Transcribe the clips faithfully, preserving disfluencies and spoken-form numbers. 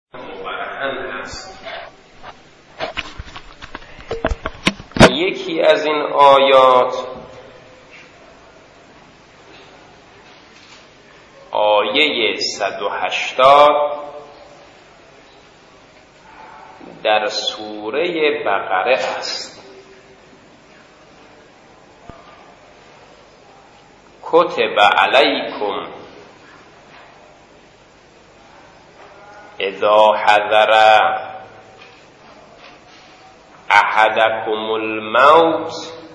مبرهن است. یکی از این آیات آیه صد و هشتاد در سوره بقره است. کتب علیکم اذا حضر احدکم الموت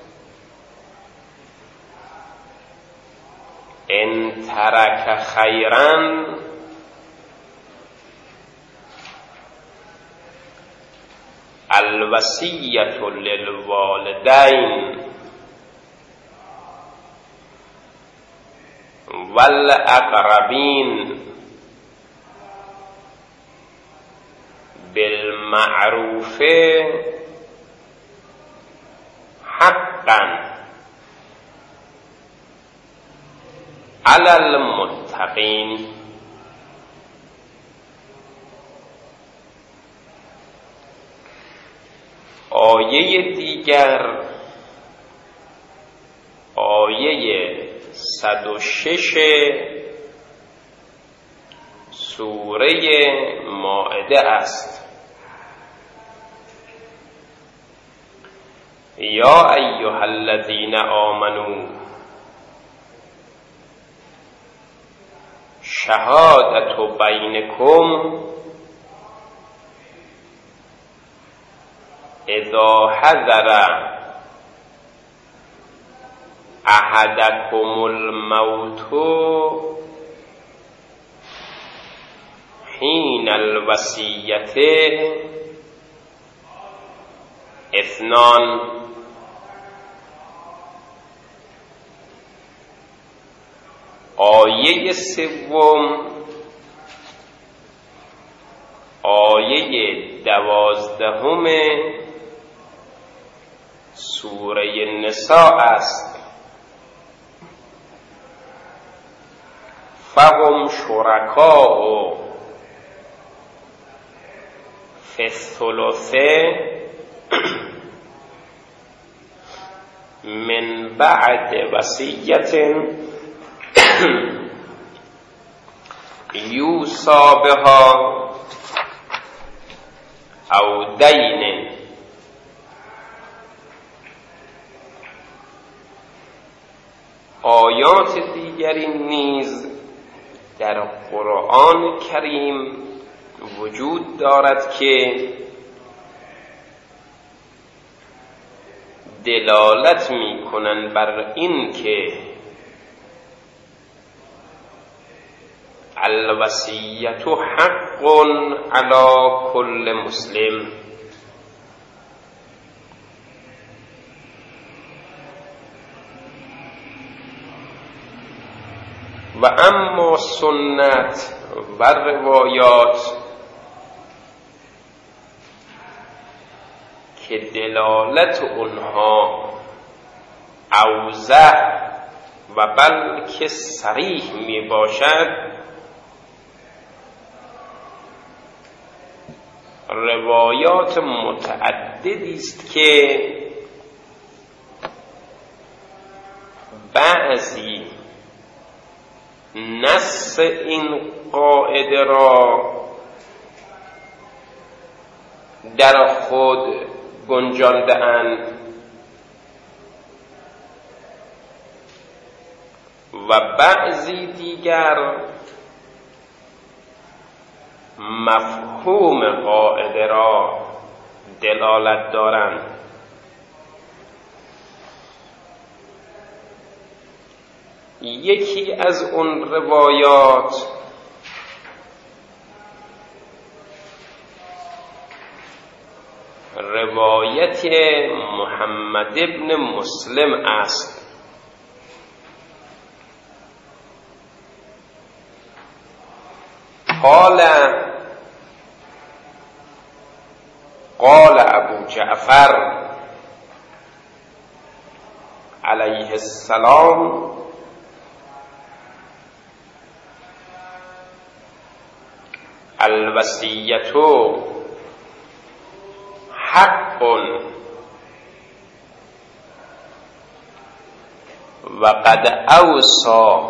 ان ترک خیرا الوصیة للوالدین والاقربین بالمعروف حقا علی المتقین. آیه دیگر آیه صد و شش سوره مائده است. یا ایها الذین آمنوا شهادت بینکم اذا حضر احدکم الموت حین الوصیة اثنان. آیه سوم آیه دوازدهم سوره نساء است. فهم شرکاء فی الثلث من بعد وصیة یوصی بها او دین. آیات دیگری نیز در قرآن کریم وجود دارد که دلالت می کنند بر این که الوصیة حق علی کل مسلم. و اما سنت و روایات که دلالت اونها اوضح و بلکه صریح می باشد، روایات متعددی است که بعضی نص این قاعده را در خود گنجانده‌اند و بعضی دیگر مفهوم قاعده را دلالت دارند. یکی از اون روایات روایت محمد ابن مسلم است. قال قال ابو جعفر علیه السلام الوصیت حق و قد اوصى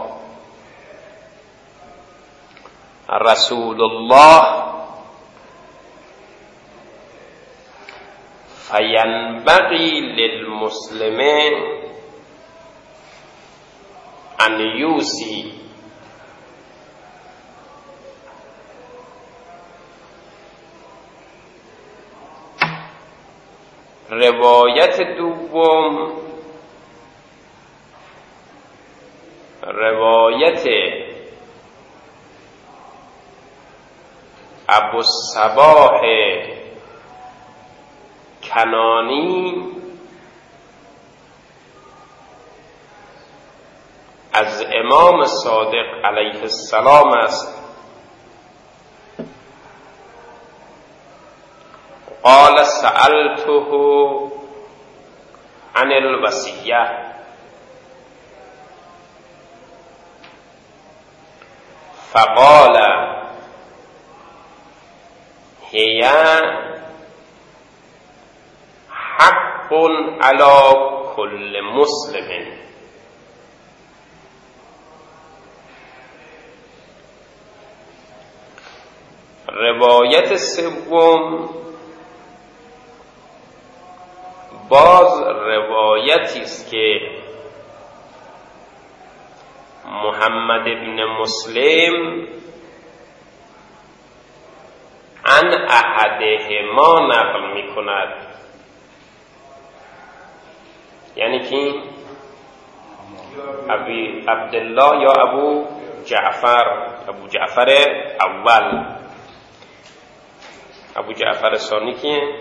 رسول الله فینبغی للمسلم ان یوصی روایت دوم روایت ابوالصباح کنانی از امام صادق علیه السلام است. قال سألته عن الوصیه فقال هي حق على كل مسلم. روایت سوم باز روایتی است که محمد ابن مسلم عن احدهما نقل می کند، یعنی که ابی عبدالله یا ابو جعفر ابو جعفر اول. ابو جعفر ثانی کیه؟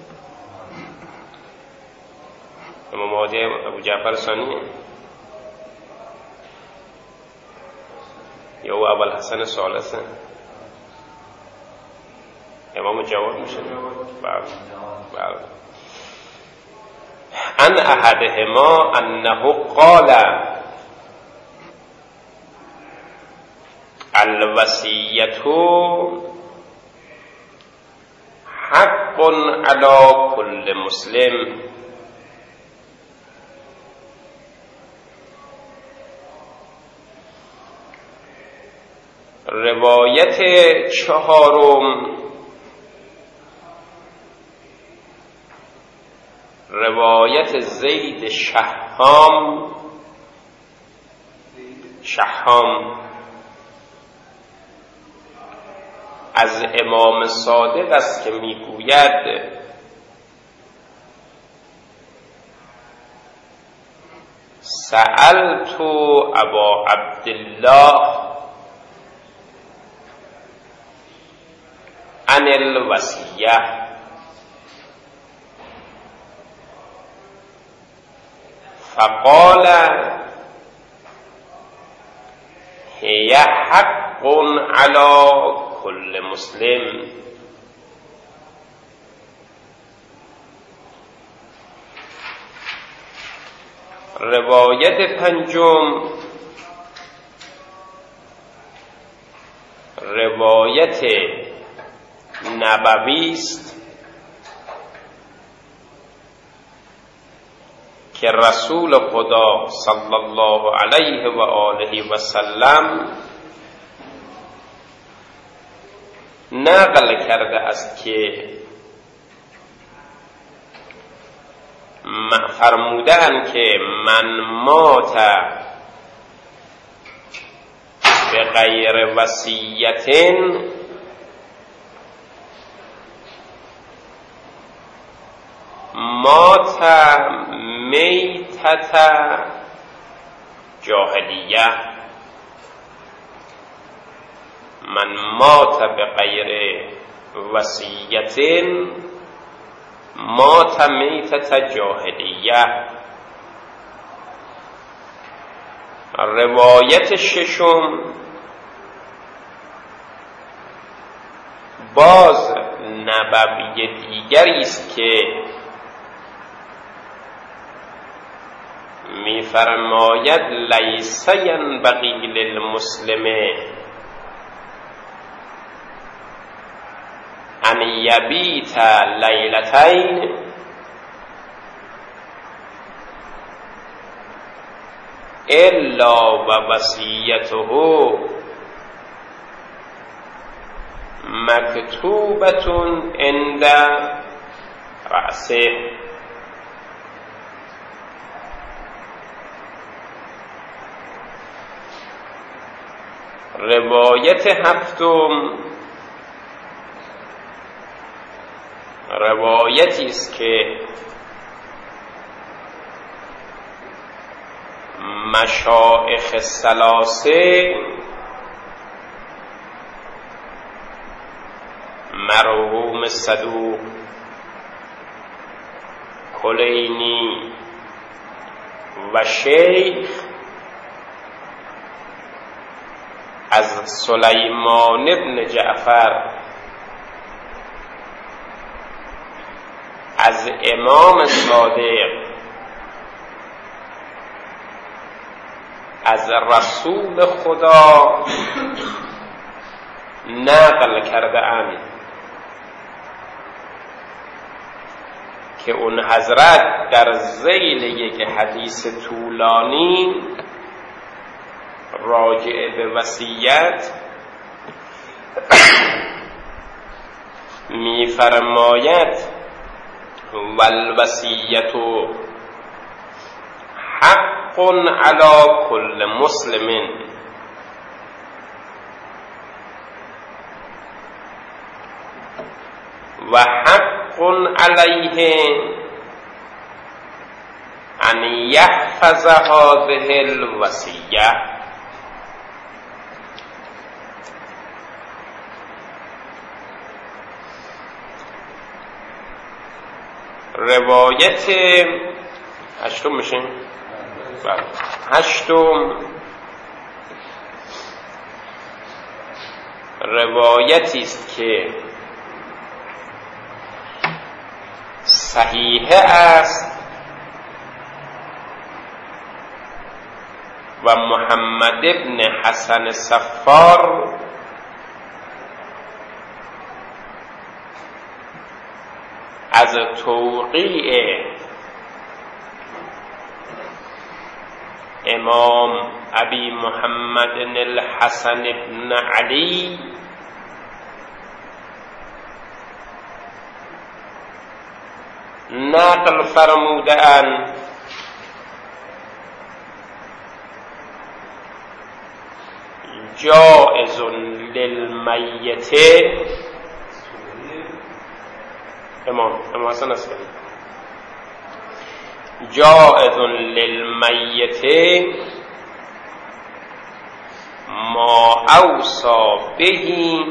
امام عادی ابو جعفر ثانی یا او ابو الحسن ثالث؟ امام جواد میشه. بله بله. ان احدهما انه قال الوصیت حق علی کل مسلم. روایت چهارم روایت زید شهام شهام از امام صادق است که میگوید سألت ابا عبدالله عن الوصیه فقال هي حق على كل مسلم. روایت پنجم روایت نبوی است که رسول خدا صلی الله علیه و آله و سلم نقل کرده است که فرمودند که من مات به غیر وصیت مات میتت جاهلیه. من مات به غیر وصیت مات میتت جاهلیه. روایت ششم باز نبوی دیگری است که می‌فرماید لیس ینبغی للمسلم ان یبیت لیلتین الا و وصیته مکتوبة عند رأسه. روایت هفتم روایتی است که مشایخ الثلاثه مرحوم صدوق، کلینی و شیخ از سلیمان ابن جعفر از امام صادق از رسول خدا نقل کرده اند که اون حضرت در ذیل یک حدیث طولانی راجع به وصیت می فرماید والوصیت حق علی کل مسلم و حق علیه ان یحفظ هذه الوصیه. روایت هشتم میشه هشتم روایتی است که صحیح است و محمد ابن حسن صفار از توقیع امام ابی محمد الحسن ابن علی نقل فرمودند جائز للمیت امام امام حسن اصفهانی جائز للمیت ما اوصى به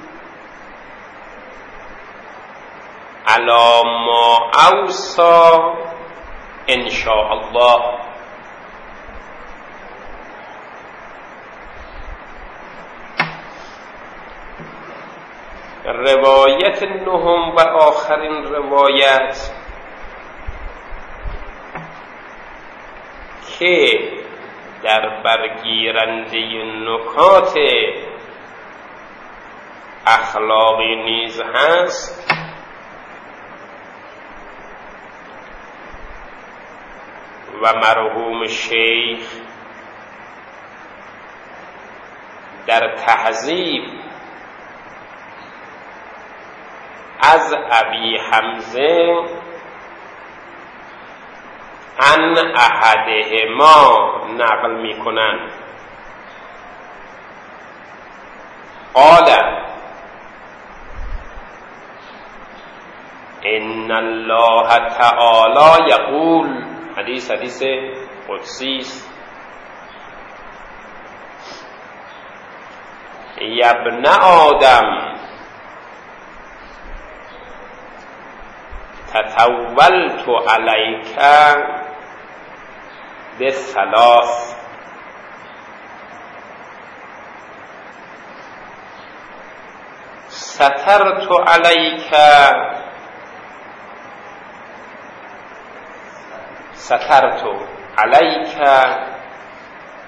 علی ما اوصى ان شاء الله. روایت نهم و آخرین روایت که در برگیرنده نکات اخلاقی نیز هست و مرحوم شیخ در تهذیب از ابی حمزه ان احدهما نقل می کنند قال ان الله تعالی یقول، حدیث حدیث قدسی است، یا ابن آدم تطولت علیک بالثلاث سترت علیک سترت علیک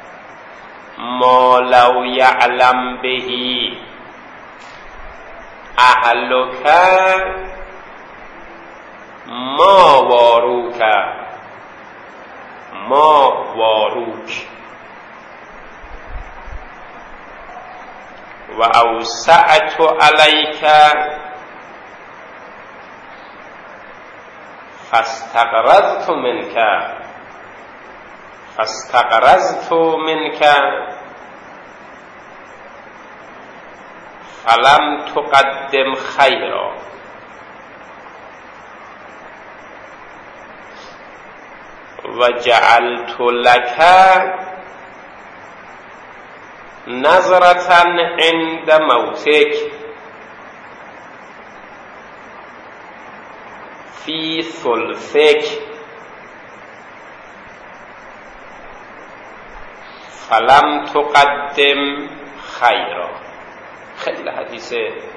ما لو یعلم به اهلک ما واروک ما واروک و اوسعت علیک فاستقرضت منک فاستقرضت منک فلم تقدم خیرا و جعلت لک نظرة عند موتک فی ثلثک فلم تقدم خیرا. خیلی حدیث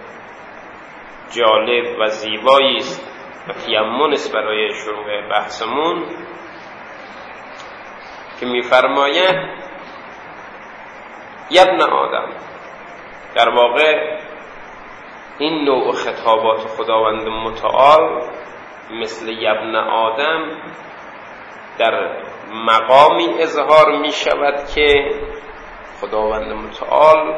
جالب و زیبایی است و تیمم است برای شروع بحثمون که می‌فرماید ابن آدم، در واقع این نوع خطابات خداوند متعال مثل ابن آدم در مقامی اظهار می شود که خداوند متعال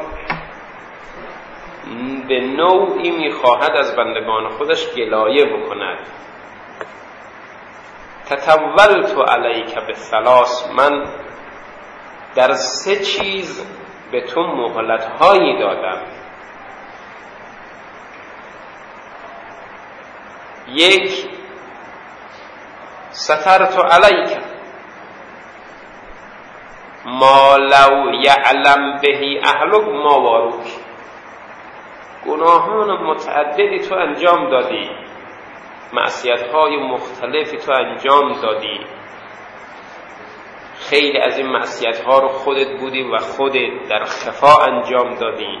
به نوعی می خواهد از بندگان خودش گلایه بکند. تطولت علیک بالثلاث، من در سه چیز به تو مهلت هایی دادم. یک، سترت علیک ما لو یعلم بهی اهلک ما واروک، گناهان متعددی تو انجام دادی، معصیت‌های مختلفی تو انجام دادی، خیلی از این معصیت‌ها رو خودت بودی و خودت در خفا انجام دادی.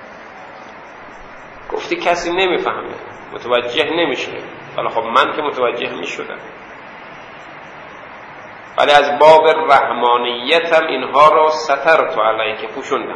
گفتی کسی نمیفهمه، متوجه نمیشه، ولی خب من که متوجه میشدم، ولی از باب رحمانیتم اینها رو سترت علیک پوشوندم.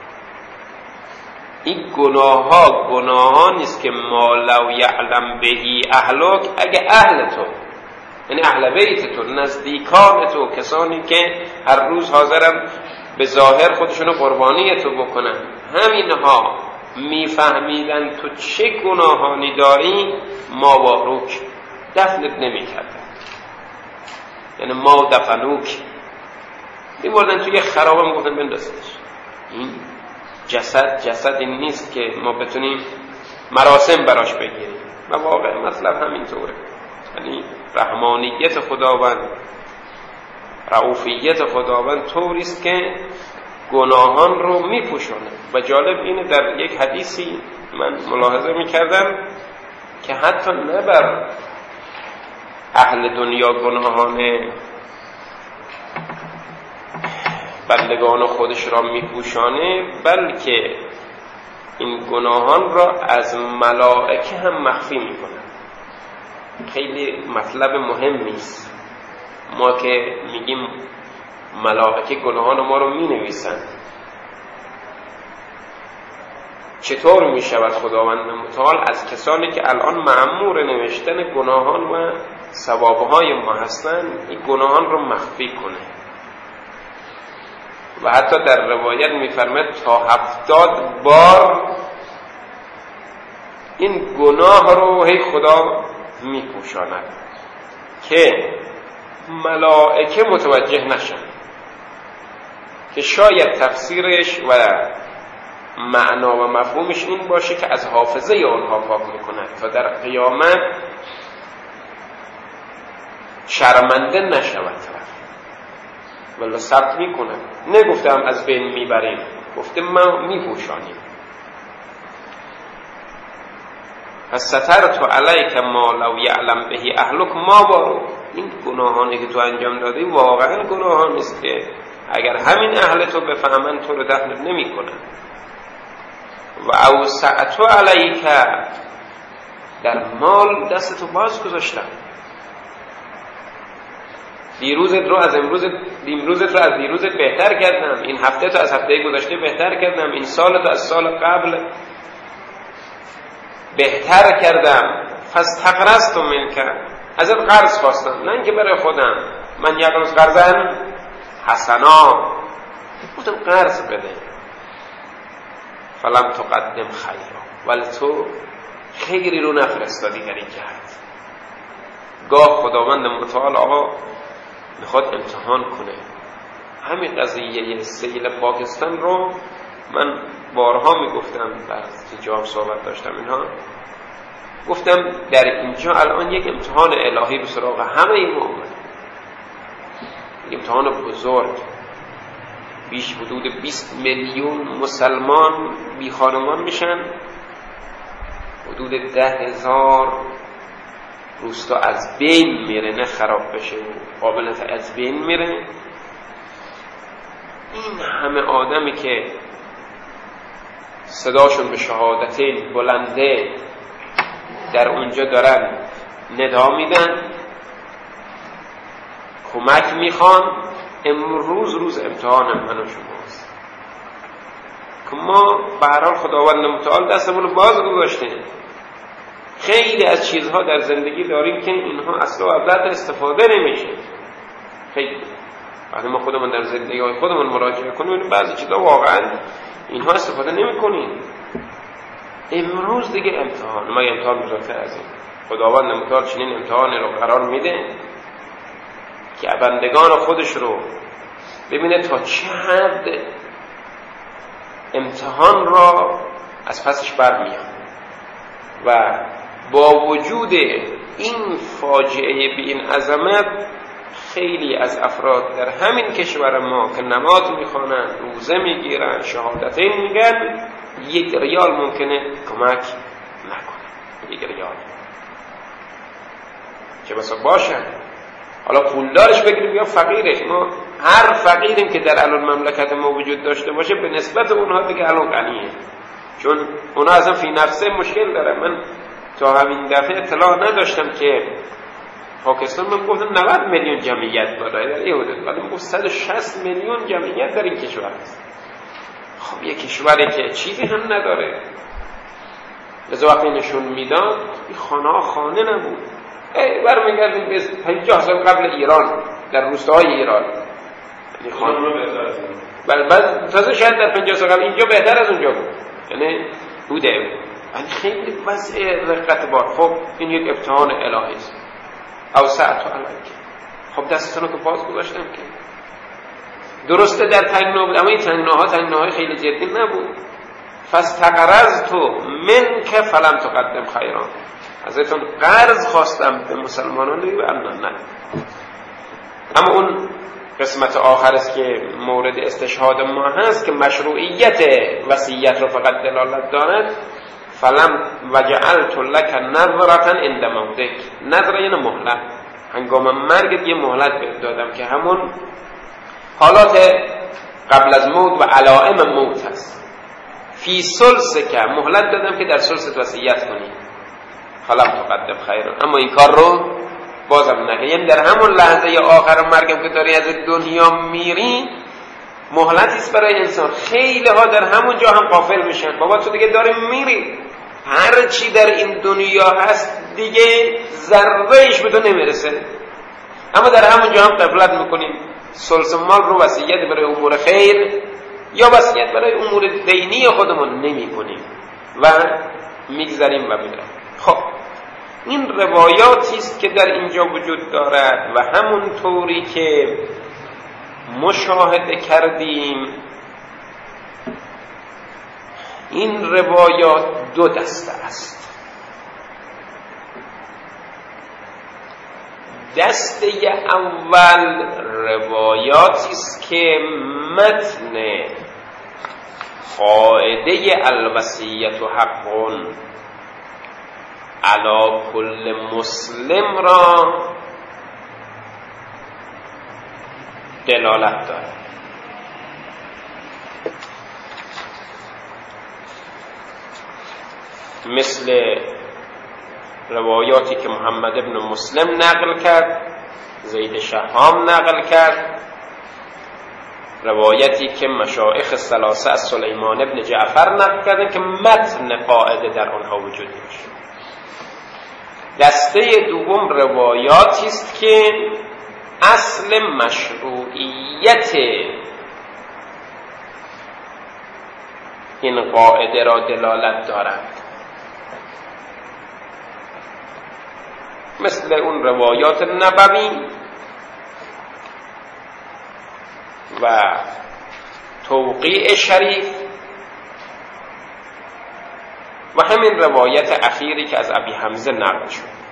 این گناه ها گناه ها نیست که ما لو یعلم بهی اهلک، اگه اهل تو، یعنی اهل بیت تو، نزدیکان تو، کسانی که هر روز حاضرن به ظاهر خودشونو قربانی تو بکنن، همینها میفهمیدن تو چه گناهانی داری، ما واروک، دفنت نمی کردن. یعنی ما دفنوک، میبردن توی خرابه میگفتن بندازش. این جسد جسد این نیست که ما بتونیم مراسم براش بگیریم، و واقعا مطلب همینطوره. یعنی رحمانیت خداوند، رؤوفیت خداوند طوریست که گناهان رو میپوشونه. و جالب اینه در یک حدیثی من ملاحظه میکردم که حتی نه بر اهل دنیا گناهان بندگان خودش را میپوشانه، بلکه این گناهان را از ملائکه هم مخفی میکنه. خیلی مطلب مهمی است. ما که میگیم ملائکه گناهان ما رو مینویسن، چطور میشود خداوند متعال از کسانی که الان مأمور نوشتن گناهان و ثوابهای ما هستن این گناهان رو مخفی کنه؟ و حتی در روایت میفرماید تا هفتاد بار این گناه رو هی خدا میپوشاند که ملائکه متوجه نشن، که شاید تفسیرش و معنا و مفهومش این باشه که از حافظه اونها پاک میکنند تا در قیامت شرمنده نشود طرف، ولی ثبت میکنن. نگفتم از بین میبریم، گفته ما میپوشانیم. پس سترت علیک ما لو یعلم بهی اهلک ما بارو، این گناهانی که تو انجام دادی واقعا گناهان است که اگر همین اهل تو بفهمن تو رو دفنت نمی کنن. و اوسعت علیک، در مال دستتو باز گذاشتم، دیروزت رو از امروز دیروزت رو از دیروزت بهتر کردم، این هفته تو از هفته گذشته بهتر کردم، این سال تو از سال قبل بهتر کردم. فاستقرضت منک، ازت قرض خواستم، نه اینکه برای خودم. من یقرض قرضا حسنا، گفتم قرض بده. فلم تقدم خیرا، ولی تو خیری رو نفرستادی در این جهت. گاه خداوند متعال آقا میخواد امتحان کنه. همین قضیه سیل پاکستان رو من بارها میگفتم، بعضی جام صحبت داشتم اینها، گفتم در اینجا الان یک امتحان الهی به سراغ همه این مؤمن، امتحان بزرگ. بیش حدود بیست میلیون مسلمان بی خانمان میشن، حدود ده هزار روستا از بین میره، نه خراب بشه، قابلت از بین میره. این همه آدمی که صداشون به شهادتین بلنده در اونجا دارن ندا میدن، کمک میخوان، امروز روز امتحان من و شماست که ما به هر حال خداوند متعال دستمون رو باز گذاشته. خیلی از چیزها در زندگی داریم که اینها اصلا و ابدا استفاده نمیشه. خیلی وقتی ما خودمون در زندگی های خودمون مراجعه کنیم بعضی چیزها واقعا اینها استفاده نمی کنیم. امروز دیگه امتحان، ما امتحان بزرگتر از این. خداوند متعال چنین امتحانی رو قرار میده که بندگان خودش رو ببینه تا چه حد امتحان را از پسش برمیان. و با وجود این فاجعه بی این عظمت، خیلی از افراد در همین کشور ما که نماز میخوانن، روزه میگیرن، شهادتین میگن، یک ریال ممکنه کمک نکنه. یک ریال چه بسا باشن، حالا پولدارش بگیریم یا فقیرش. ما هر فقیریم که در الان مملکت ما وجود داشته باشه به نسبت اونها دیگه الان غنیه، چون اونها اصلا فی نفسه مشکل داره. من تا همین دفعه اطلاع نداشتم که پاکستان من گفتم نود میلیون جمعیت داره در این حدود، ولی من گفت صد و شصت میلیون جمعیت در این کشور است. خب یک کشوری که چیزی هم نداره. لذا وقتی نشون میداد این خانه ها خانه نبود. ای برمیگردیم به پنجاه سال قبل ایران، در روستاهای ایران. یعنی خانه رو بهتر از این. بله بعد تازه شاید در پنجاه سال قبل اینجا بهتر از اونجا بود. یعنی بوده. یعنی خیلی وضع رقت بار. خب این یک امتحان الهی است. او ساعت و علیک. خب دستتون رو که باز گذاشتم که درسته در تنگنا بود، اما این تنگناها تنگناهای خیلی جدی نبود. فاستقرضت منک فلم تقدم خیرا، ازتون قرض خواستم به مسلمانان دیگه نه نه. اما اون قسمت آخر است که مورد استشهاد ما هست که مشروعیت وصیت رو فقط دلالت دارد. فلم وجعلت لک نظرة عند موتک، نظر یعنی مهلت، هنگام مرگت یه مهلت بهت دادم که همون حالات قبل از موت و علائم موت هست. فی ثلث که مهلت دادم که در ثلث وصیت کنی. فلم تقدم خیرا، اما این کار رو بازم نکنی. یعنی در همون لحظه آخر مرگم که داری از دنیا میری مهلتی است برای انسان. خیلی ها در همون جا هم غافل میشن. بابا تو دیگه داری میری، هر چی در این دنیا هست دیگه ذرهش به تو نمیرسه، اما در همون جا هم غفلت میکنیم. ثلث مال رو وصیت برای امور خیر یا وصیت برای امور دینی خودمون نمی کنیم و میگذاریم و میریم. خب این روایاتی است که در اینجا وجود دارد و همون طوری که مشاهده کردیم این روایات دو دسته است. دسته اول روایاتی است که متن قاعده الوصیت حق علی کل مسلم را دلالت دارد. مثل روایاتی که محمد ابن مسلم نقل کرد، زید شهام نقل کرد روایتی که مشایخ ثلاثه از سلیمان ابن جعفر نقل کردن که متن قاعده در آنها وجود داشت. دسته دوم روایاتی است که اصل مشروعیت این قاعده را دلالت دارند، مثل اون روایات نبوی و توقیع شریف و همین روایت اخیری که از ابی حمزه نقل شد.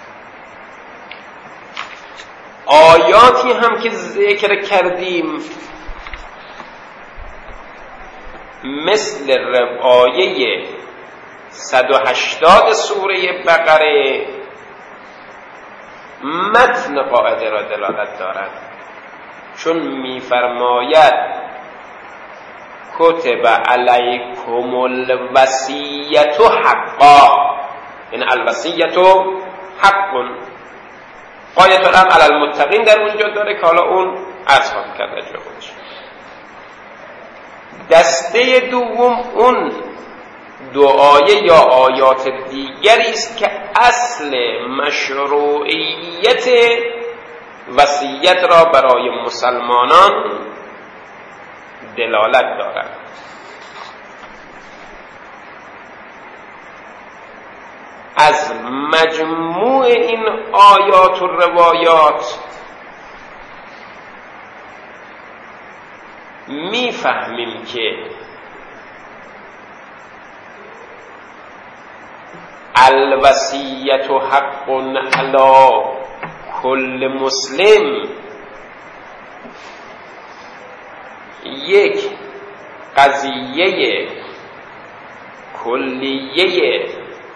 آیاتی هم که ذکر کردیم مثل آیه صد و هشتاد سوره بقره متن قاعده را دلالت دارد، چون می‌فرماید کتب علیکم الوصیة حقا، این الوصیة حق قایت الام علی المتقین در اونجا داره که حالا اون عرض خواهم کرده جا خودش. دسته دوم اون دعایه یا آیات دیگری است که اصل مشروعیت وصیت را برای مسلمانان دلالت دارد. از مجموع این آیات و روایات میفهمیم که الوصیة حق علی کل مسلم یک قضیه کلیه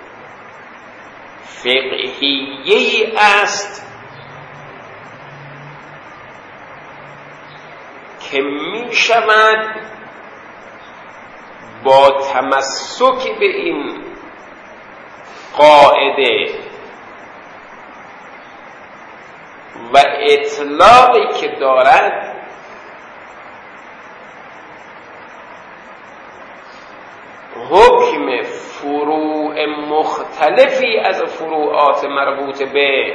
فقهیه است که می شود با تمسک به این قاعده و اطلاقی که دارد حکم فروع مختلفی از فروعات مربوط به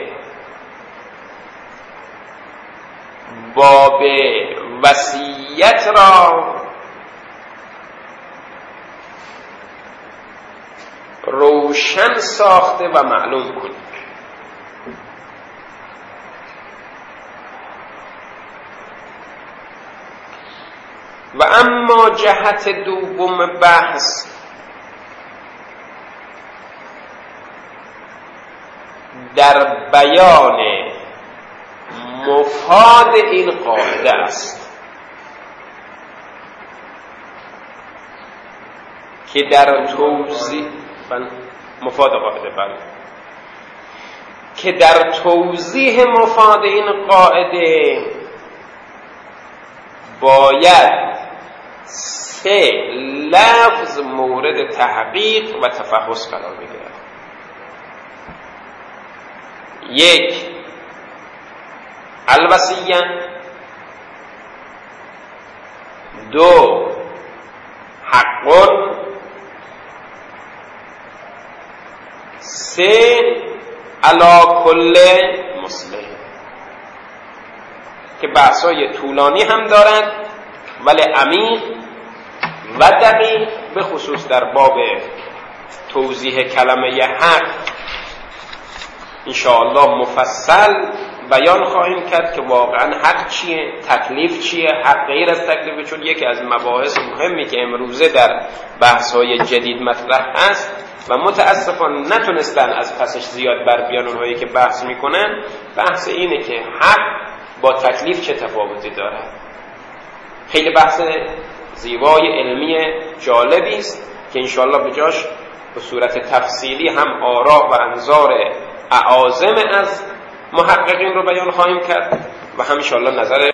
باب وصیت را روشن ساخته و معلوم کنید. و اما جهت دوم بحث در بیان مفاد این قاعده است که در توضیح مفاد قاعده بله که در توضیح مفاد این قاعده باید سه لفظ مورد تحقیق و تفحص قرار بگیرد. یک الوصیه، دو حق، سه علی کل مسلم، که بحثای طولانی هم دارد ولی عمیق و دقیق، به خصوص در باب توضیح کلمه حق انشاءالله مفصل بیان خواهیم کرد که واقعا حق چیه، تکلیف چیه، حق غیر از تکلیف، چون یکی از مباحث مهمی که امروزه در بحث‌های جدید مطرح است و متاسفانه نتونستن از پسش زیاد بر بیان اونهایی که بحث میکنن، بحث اینه که حق با تکلیف چه تفاوتی داره. خیلی بحث زیبای علمی جالبی است که انشاءالله به جاش به صورت تفصیلی هم آراء و انظار اعاظم از محققین رو بیان خواهیم کرد و هم انشاءالله نظر